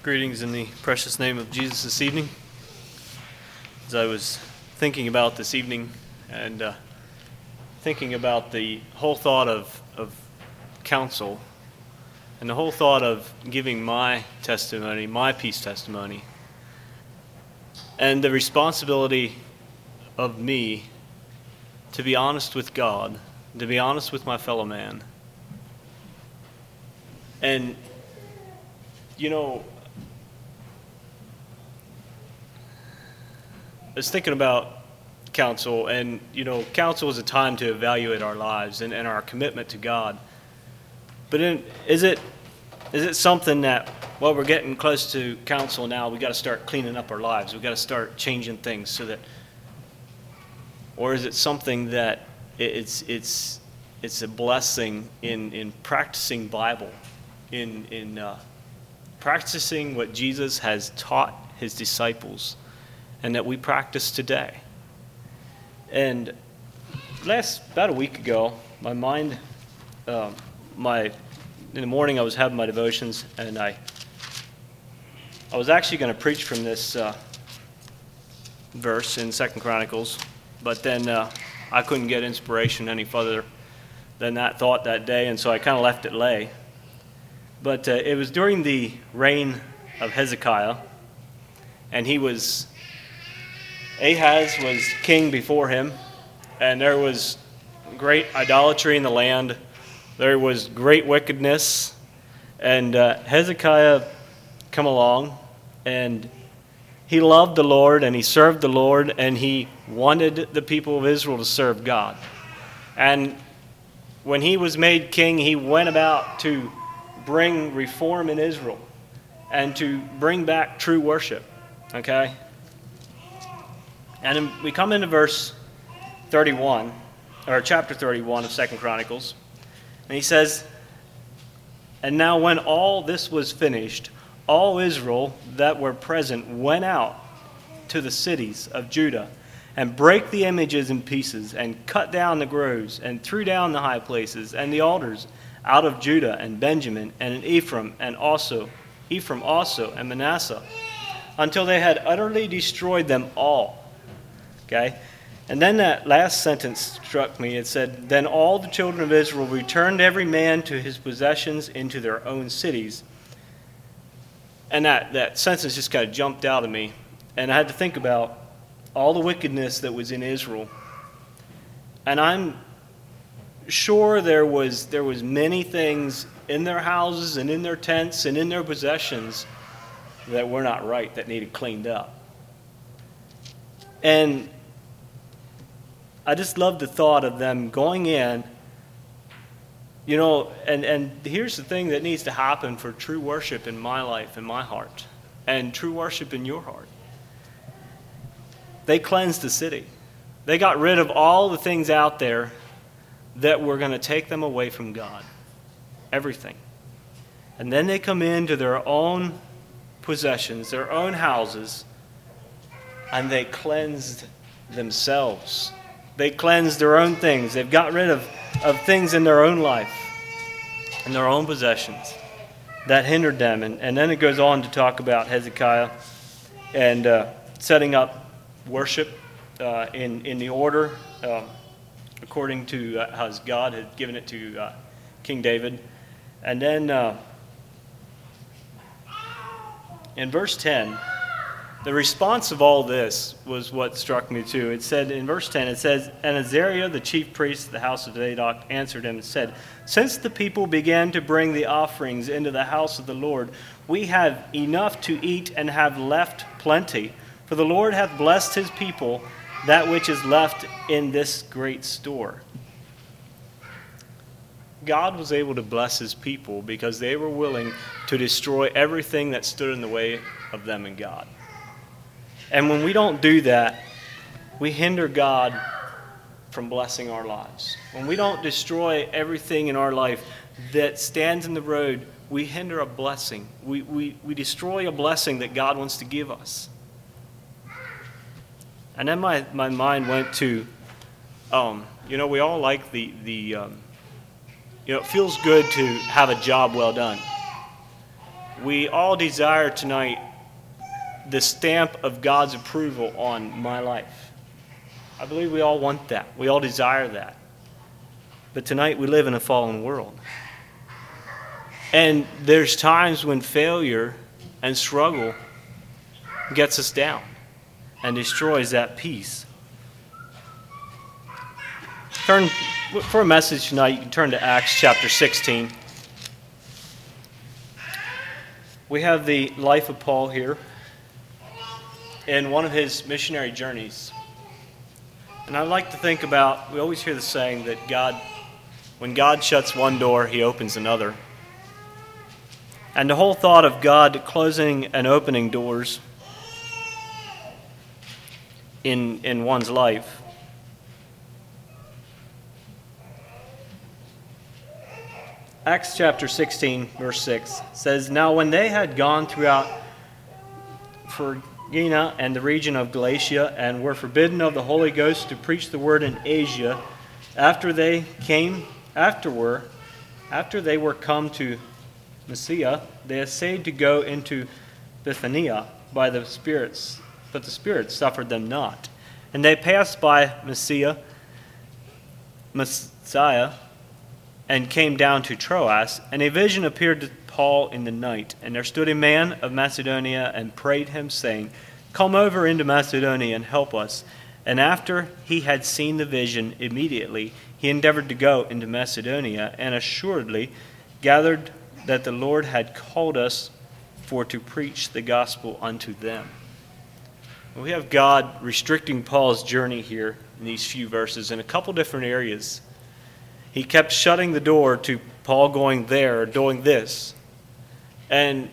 Greetings in the precious name of Jesus this evening. As I was thinking about this evening and thinking about the whole thought of counsel and the whole thought of giving my testimony, my peace testimony, and the responsibility of me to be honest with God, to be honest with my fellow man. And, you know, I was thinking about counsel, and, you know, counsel is a time to evaluate our lives and our commitment to God. But is it something that, well, we're getting close to counsel now, we got to start cleaning up our lives, we got to start changing things so that, or is it something that it's a blessing in practicing Bible, in practicing what Jesus has taught his disciples, and that we practice today. And about a week ago, my mind, in the morning I was having my devotions, and I was actually going to preach from this verse in 2 Chronicles, but then I couldn't get inspiration any further than that thought that day, and so I kind of left it lay. But it was during the reign of Hezekiah, and Ahaz was king before him, and there was great idolatry in the land. There was great wickedness, and Hezekiah come along, and he loved the Lord, and he served the Lord, and he wanted the people of Israel to serve God. And when he was made king, he went about to bring reform in Israel and to bring back true worship, okay? And we come into verse 31, or chapter 31 of 2 Chronicles, and he says, "And now when all this was finished, all Israel that were present went out to the cities of Judah and brake the images in pieces and cut down the groves and threw down the high places and the altars out of Judah and Benjamin and in Ephraim also and Manasseh, until they had utterly destroyed them all." Okay? And then that last sentence struck me. It said, "Then all the children of Israel returned every man to his possessions into their own cities." And that sentence just kind of jumped out at me. And I had to think about all the wickedness that was in Israel. And I'm sure there was many things in their houses and in their tents and in their possessions that were not right, that needed cleaned up. And I just love the thought of them going in, you know, and here's the thing that needs to happen for true worship in my life, in my heart, and true worship in your heart. They cleansed the city. They got rid of all the things out there that were going to take them away from God. Everything. And then they come into their own possessions, their own houses, and they cleansed themselves. They cleansed their own things. They've got rid of things in their own life, in their own possessions, that hindered them. And then it goes on to talk about Hezekiah and setting up worship in the order according to how God had given it to King David. And then in verse 10, the response of all this was what struck me too. It said in verse 10, it says, "And Azariah, the chief priest of the house of Zadok, answered him and said, Since the people began to bring the offerings into the house of the Lord, we have enough to eat and have left plenty. For the Lord hath blessed his people, that which is left in this great store." God was able to bless his people because they were willing to destroy everything that stood in the way of them and God. And when we don't do that, we hinder God from blessing our lives. When we don't destroy everything in our life that stands in the road, we hinder a blessing. We destroy a blessing that God wants to give us. And then my mind went to, we all like it feels good to have a job well done. we all desire tonight the stamp of God's approval on my life. I believe we all want that. We all desire that. But tonight we live in a fallen world. And there's times when failure and struggle gets us down and destroys that peace. For a message tonight, you can turn to Acts chapter 16. We have the life of Paul here in one of his missionary journeys. And I like to think about, we always hear the saying that when God shuts one door, he opens another. And the whole thought of God closing and opening doors in one's life. Acts chapter 16, verse 6 says, "Now when they had gone throughout Phrygia and the region of Galatia, and were forbidden of the Holy Ghost to preach the word in Asia, after they were come to Mysia, they essayed to go into Bithynia by the spirits, but the spirits suffered them not. And they passed by Mysia, and came down to Troas, and a vision appeared to Paul in the night. And there stood a man of Macedonia and prayed him, saying, Come over into Macedonia and help us. And after he had seen the vision, immediately he endeavored to go into Macedonia, and assuredly gathered that the Lord had called us for to preach the gospel unto them." We have God restricting Paul's journey here in these few verses in a couple different areas. He kept shutting the door to Paul going there or doing this. And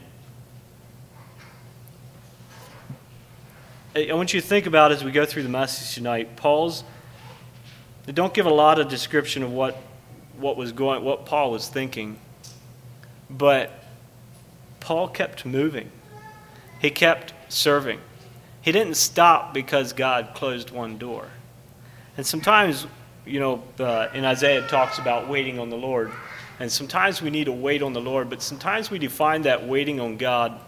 I want you to think about as we go through the message tonight, they don't give a lot of description of what Paul was thinking. But Paul kept moving. He kept serving. He didn't stop because God closed one door. And sometimes, in Isaiah it talks about waiting on the Lord. And sometimes we need to wait on the Lord, but sometimes we define that waiting on God,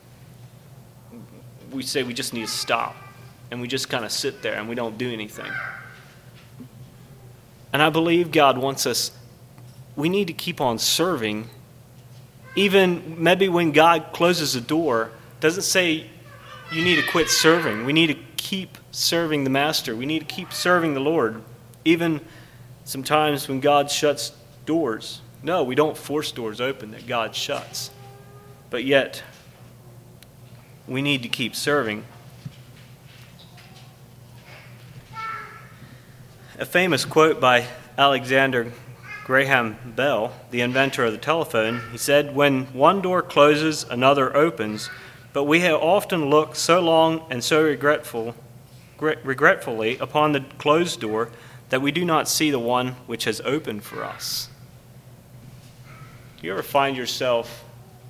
we say we just need to stop. And we just kind of sit there and we don't do anything. And I believe God wants us, we need to keep on serving. Even maybe when God closes a door, doesn't say you need to quit serving. We need to keep serving the Master. We need to keep serving the Lord. Even sometimes when God shuts doors. No, we don't force doors open that God shuts. But yet, we need to keep serving. A famous quote by Alexander Graham Bell, the inventor of the telephone, he said, "When one door closes, another opens, but we have often looked so long and so regretfully upon the closed door that we do not see the one which has opened for us." Do you ever find yourself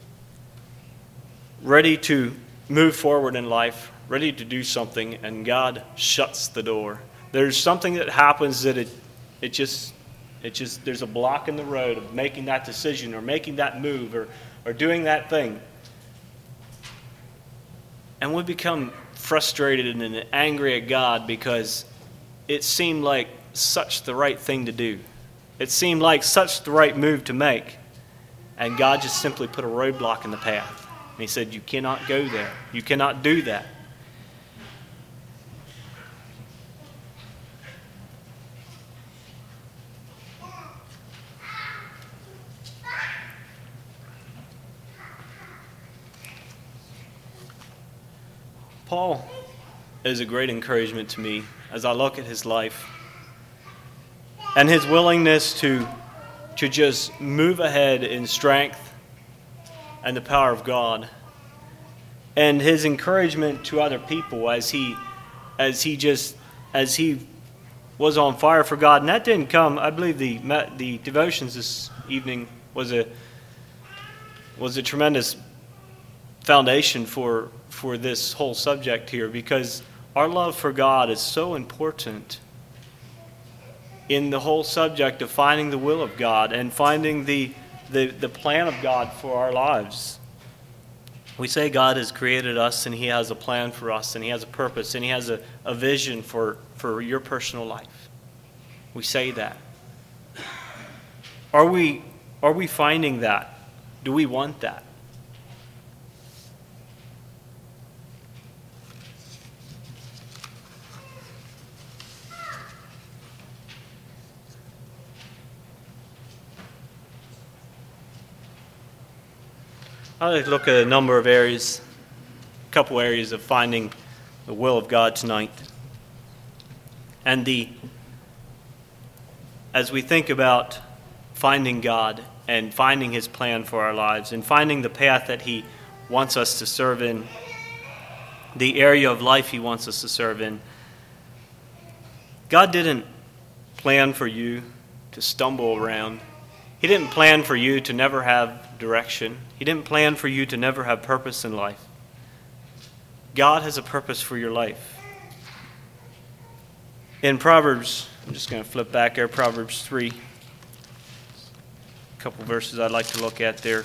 ready to move forward in life, ready to do something, and God shuts the door? There's something that happens that it just there's a block in the road of making that decision or making that move or doing that thing. And we become frustrated and angry at God because it seemed like such the right thing to do. It seemed like such the right move to make. And God just simply put a roadblock in the path. And he said, you cannot go there. You cannot do that. Paul is a great encouragement to me as I look at his life and his willingness to just move ahead in strength and the power of God, and his encouragement to other people as he was on fire for God. And that didn't come, I believe the devotions this evening was a tremendous foundation for this whole subject here, because our love for God is so important in the whole subject of finding the will of God and finding the plan of God for our lives. We say God has created us and He has a plan for us and He has a purpose and He has a vision for your personal life. We say that. Are we finding that? Do we want that? I'd like to look at a number of areas, a couple areas of finding the will of God tonight. And as we think about finding God and finding His plan for our lives and finding the path that He wants us to serve in, the area of life He wants us to serve in, God didn't plan for you to stumble around. He didn't plan for you to never have direction. He didn't plan for you to never have purpose in life. God has a purpose for your life. In Proverbs, I'm just going to flip back there, Proverbs 3. A couple verses I'd like to look at there.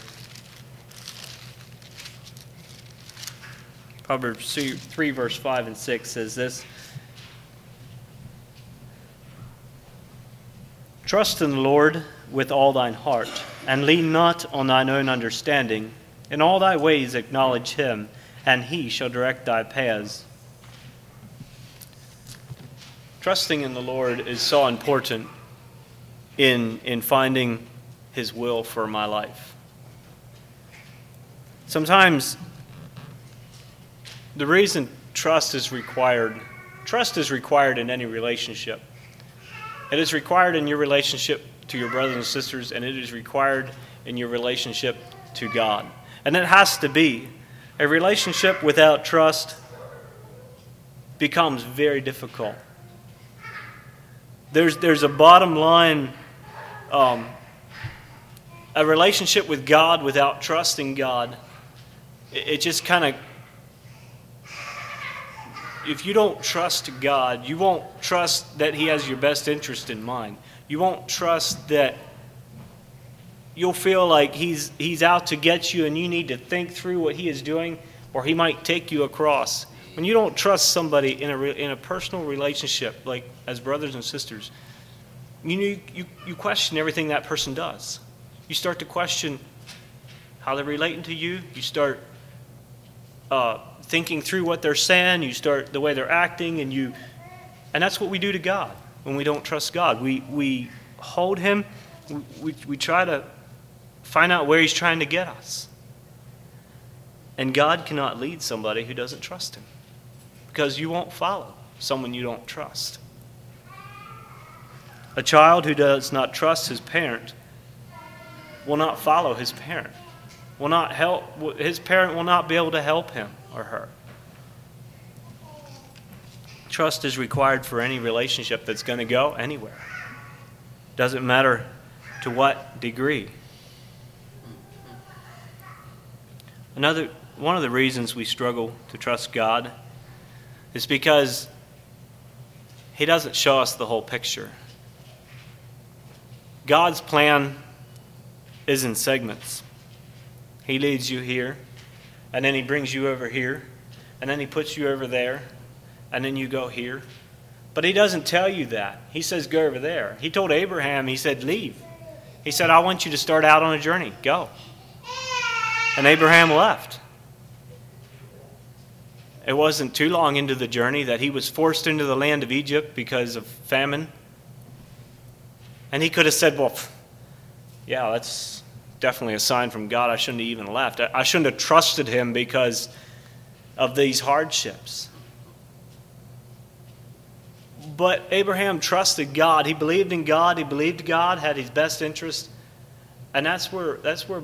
Proverbs 3, verse 5 and 6 says this: Trust in the Lord with all thine heart, and lean not on thine own understanding. In all thy ways acknowledge Him, and He shall direct thy paths. Trusting in the Lord is so important in finding His will for my life. Sometimes the reason trust is required in any relationship. It is required in your relationship to your brothers and sisters, and it is required in your relationship to God. And it has to be. A relationship without trust becomes very difficult. There's a bottom line. A relationship with God without trusting God, it just kind of, if you don't trust God, you won't trust that He has your best interest in mind. You won't trust that you'll feel like he's out to get you and you need to think through what He is doing, or He might take you across. When you don't trust somebody in a personal relationship, like as brothers and sisters, you question everything that person does. You start to question how they're relating to you. You start thinking through what they're saying. You start the way they're acting, and that's what we do to God when we don't trust God. We hold Him. We try to find out where He's trying to get us. And God cannot lead somebody who doesn't trust Him, because you won't follow someone you don't trust. A child who does not trust his parent will not follow his parent. His parent will not be able to help him or her. Trust is required for any relationship that's going to go anywhere. Doesn't matter to what degree. One of the reasons we struggle to trust God is because He doesn't show us the whole picture. God's plan is in segments. He leads you here, and then He brings you over here, and then He puts you over there, and then you go here. But He doesn't tell you that. He says, go over there. He told Abraham, He said, leave. He said, I want you to start out on a journey. Go. And Abraham left. It wasn't too long into the journey that he was forced into the land of Egypt because of famine. And he could have said, well, yeah, that's definitely a sign from God. I shouldn't have even left. I shouldn't have trusted Him because of these hardships. But Abraham trusted God. He believed in God. He believed God had His best interest. And that's where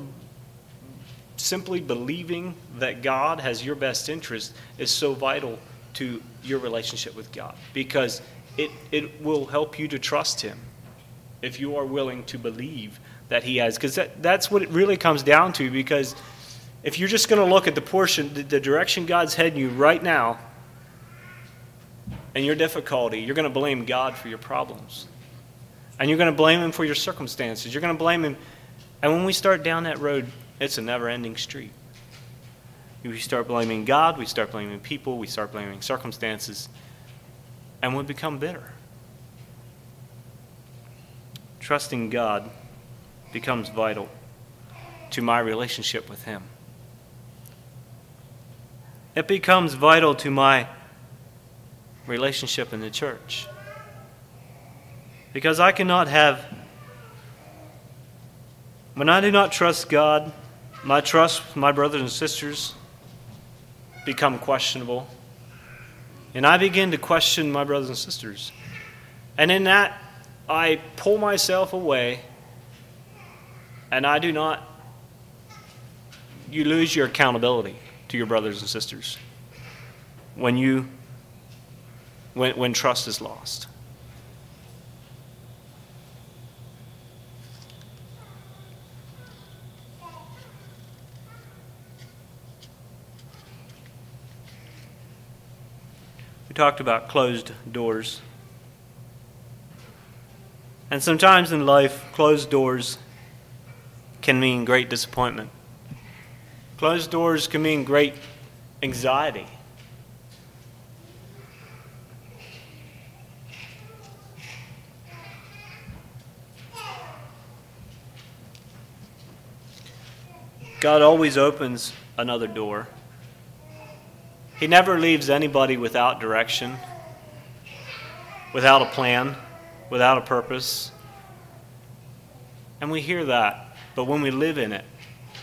simply believing that God has your best interest is so vital to your relationship with God, because it will help you to trust Him if you are willing to believe that He has. Because that's what it really comes down to, because if you're just going to look at the direction God's heading you right now, and your difficulty, you're going to blame God for your problems. And you're going to blame Him for your circumstances. You're going to blame Him. And when we start down that road, it's a never-ending street. We start blaming God, we start blaming people, we start blaming circumstances, and we become bitter. Trusting God becomes vital to my relationship with Him. It becomes vital to my relationship in the church. Because I cannot have, when I do not trust God, my trust with my brothers and sisters become questionable. And I begin to question my brothers and sisters. And in that, I pull myself away, and I do not, you lose your accountability to your brothers and sisters when trust is lost. We talked about closed doors. And sometimes in life, closed doors can mean great disappointment. Closed doors can mean great anxiety. God always opens another door. He never leaves anybody without direction, without a plan, without a purpose. And we hear that, but when we live in it,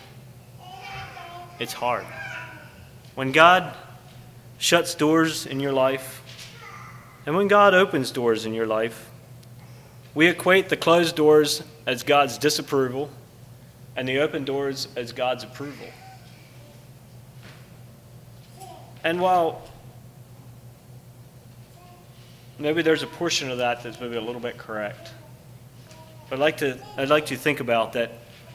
it's hard. When God shuts doors in your life, and when God opens doors in your life, we equate the closed doors as God's disapproval and the open doors as God's approval. And while maybe there's a portion of that that's maybe a little bit correct, but I'd like to think about that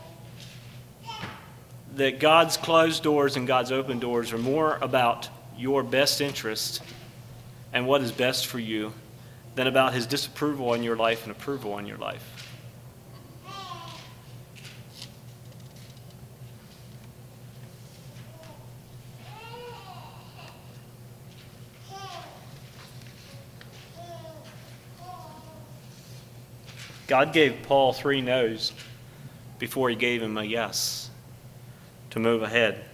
God's closed doors and God's open doors are more about your best interest and what is best for you than about His disapproval in your life and approval in your life. God gave Paul 3 no's before He gave him a yes to move ahead.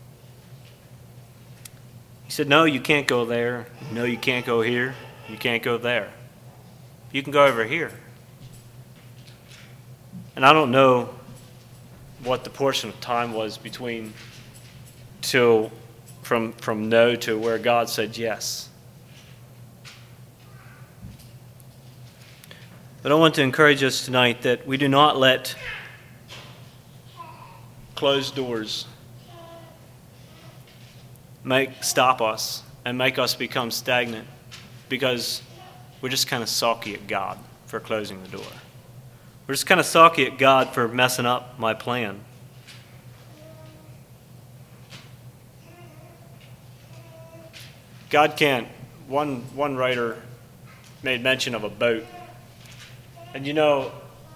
He said, no, you can't go there. No, you can't go here. You can't go there. You can go over here. And I don't know what the portion of time was between from no to where God said yes. But I want to encourage us tonight that we do not let closed doors stop us and make us become stagnant because we're just kind of sulky at God for closing the door. We're just kind of sulky at God for messing up my plan. God can't. One writer made mention of a boat. And you know,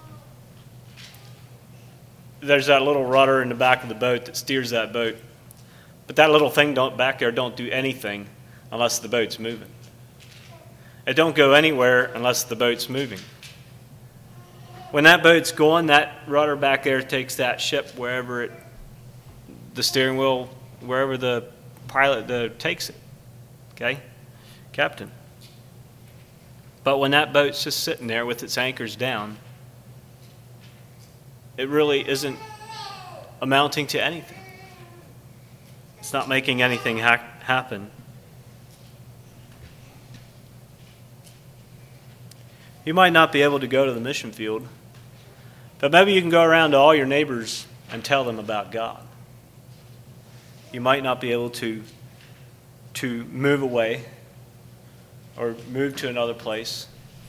there's that little rudder in the back of the boat that steers that boat. But that little thing back there don't do anything unless the boat's moving. It don't go anywhere unless the boat's moving. When that boat's going, that rudder back there takes that ship wherever the steering wheel, wherever the pilot takes it. Okay? Captain. But when that boat's just sitting there with its anchors down, it really isn't amounting to anything. It's not making anything happen. You might not be able to go to the mission field, but maybe you can go around to all your neighbors and tell them about God. You might not be able to move away or move to another place.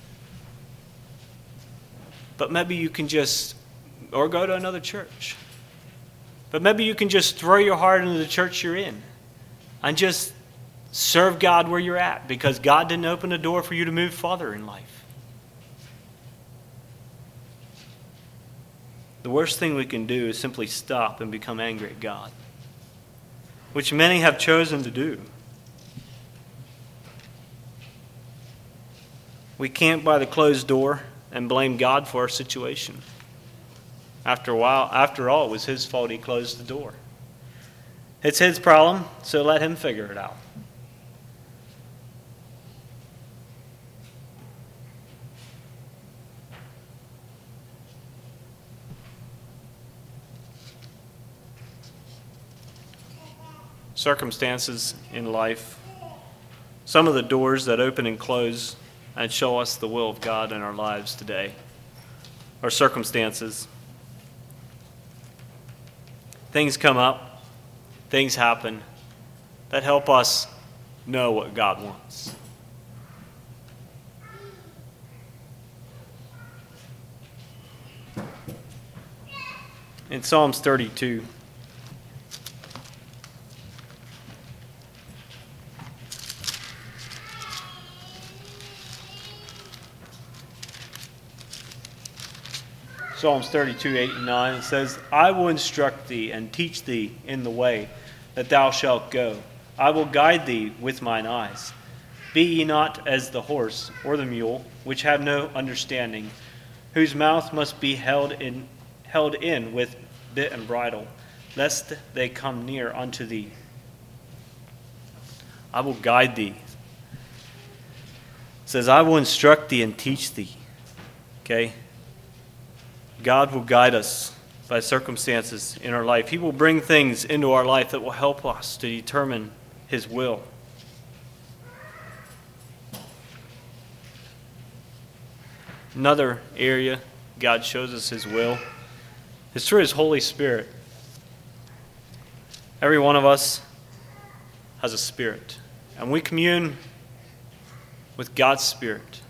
But maybe you can or go to another church. But maybe you can just throw your heart into the church you're in and just serve God where you're at because God didn't open a door for you to move farther in life. The worst thing we can do is simply stop and become angry at God. which many have chosen to do. We can't by the closed door and blame God for our situation. After all, it was his fault he closed the door. It's his problem, so let him figure it out. Circumstances in life, some of the doors that open and close and show us the will of God in our lives today are circumstances. Things come up, things happen that help us know what God wants. In Psalms 32, Psalms 32, 8 and 9, it says, I will instruct thee and teach thee in the way that thou shalt go. I will guide thee with mine eyes. Be ye not as the horse or the mule, which have no understanding, whose mouth must be held in with bit and bridle, lest they come near unto thee. I will guide thee. It says, I will instruct thee and teach thee. Okay? God will guide us by circumstances in our life. He will bring things into our life that will help us to determine his will. Another area God shows us his will is through his Holy Spirit. Every one of us has a spirit, and we commune with God's Spirit.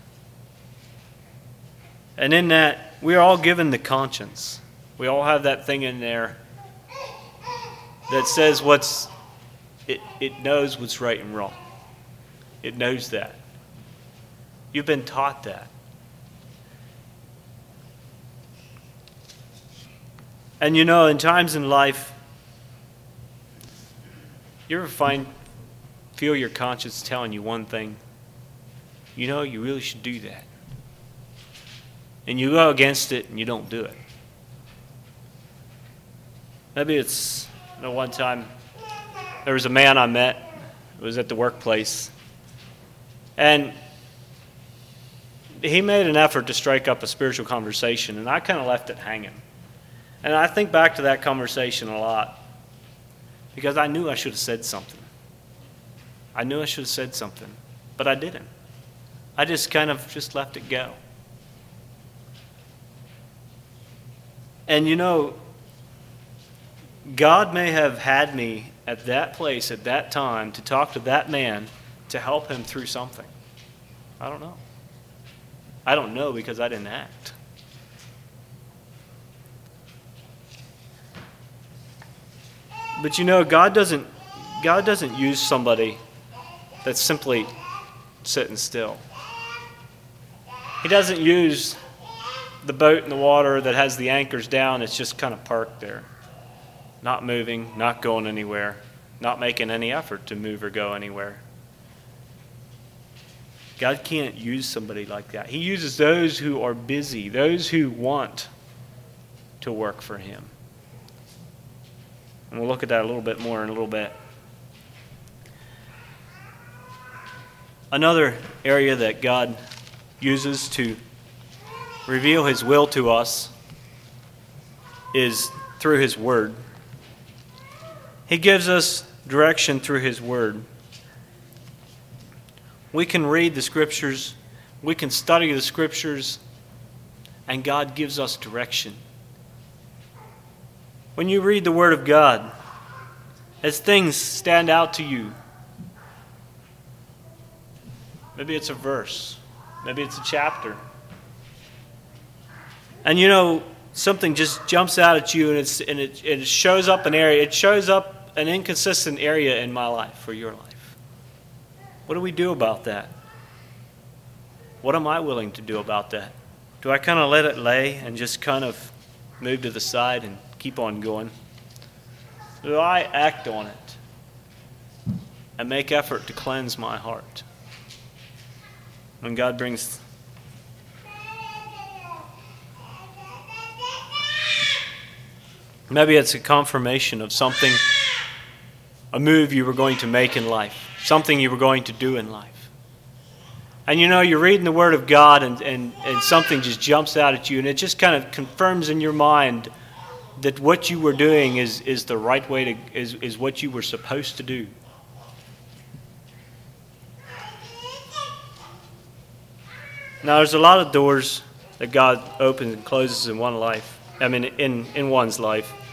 And in that, we are all given the conscience. We all have that thing in there that says it knows what's right and wrong. It knows that. You've been taught that. And you know, in times in life, you ever feel your conscience telling you one thing? You know, you really should do that. And you go against it and you don't do it. Maybe it's, one time there was a man I met. It was at the workplace. And he made an effort to strike up a spiritual conversation, and I kind of left it hanging. And I think back to that conversation a lot because I knew I should have said something. I knew I should have said something, but I didn't. I just kind of just left it go. And you know, God may have had me at that place at that time to talk to that man to help him through something. I don't know. I don't know because I didn't act. But you know, God doesn't use somebody that's simply sitting still. He doesn't use the boat in the water that has the anchors down. It's just kind of parked there, not moving, not going anywhere, not making any effort to move or go anywhere. God can't use somebody like that. He uses those who are busy, those who want to work for him. And we'll look at that a little bit more in a little bit. Another area that God uses to reveal his will to us is through his word. He gives us direction through his word. We can read the scriptures, we can study the scriptures, and God gives us direction. When you read the word of God, as things stand out to you, maybe it's a verse, maybe it's a chapter, and you know, something just jumps out at you and it shows up an area, it shows up an inconsistent area in my life or your life. What do we do about that? What am I willing to do about that? Do I kind of let it lay and just kind of move to the side and keep on going? Do I act on it? and make effort to cleanse my heart. When God brings maybe it's a confirmation of something, a move you were going to make in life, something you were going to do in life. And you're reading the Word of God and something just jumps out at you, and it just kind of confirms in your mind that what you were doing is the right way to, is what you were supposed to do. Now, there's a lot of doors that God opens and closes in one's life.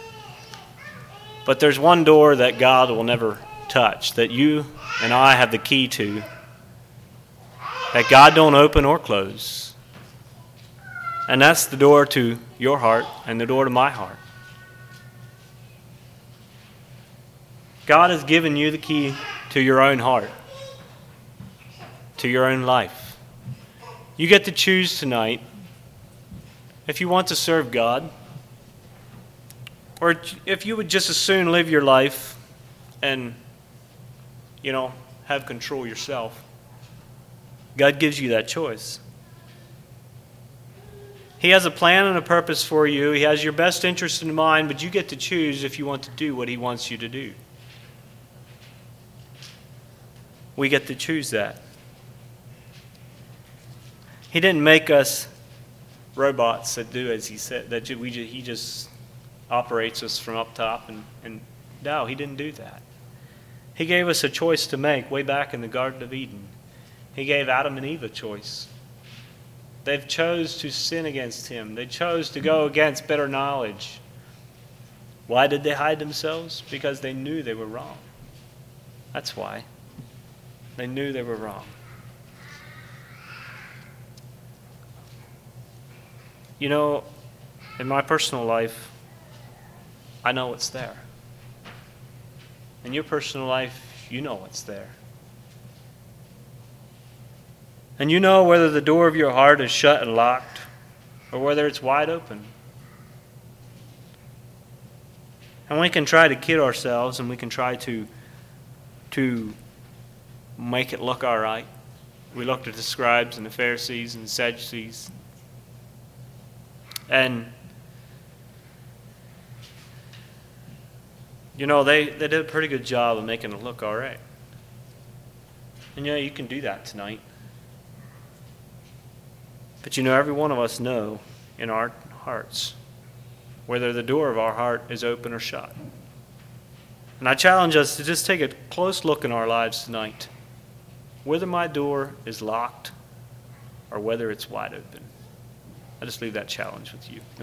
But there's one door that God will never touch, that you and I have the key to, that God don't open or close. And that's the door to your heart and the door to my heart. God has given you the key to your own heart, to your own life. You get to choose tonight if you want to serve God, or if you would just as soon live your life and, have control yourself. God gives you that choice. He has a plan and a purpose for you. He has your best interest in mind, but you get to choose if you want to do what He wants you to do. We get to choose that. He didn't make us robots that do as He said, He just operates us from up top. And no, He didn't do that. He gave us a choice to make way back in the Garden of Eden. He gave Adam and Eve a choice. They've chose to sin against Him. They chose to go against better knowledge. Why did they hide themselves? Because they knew they were wrong. That's why. They knew they were wrong. In my personal life, I know what's there. In your personal life, you know what's there. And you know whether the door of your heart is shut and locked or whether it's wide open. And we can try to kid ourselves and we can try to make it look all right. We looked at the scribes and the Pharisees and the Sadducees. And, they did a pretty good job of making it look all right. And, you can do that tonight. But, every one of us know in our hearts whether the door of our heart is open or shut. And I challenge us to just take a close look in our lives tonight, whether my door is locked or whether it's wide open. I just leave that challenge with you.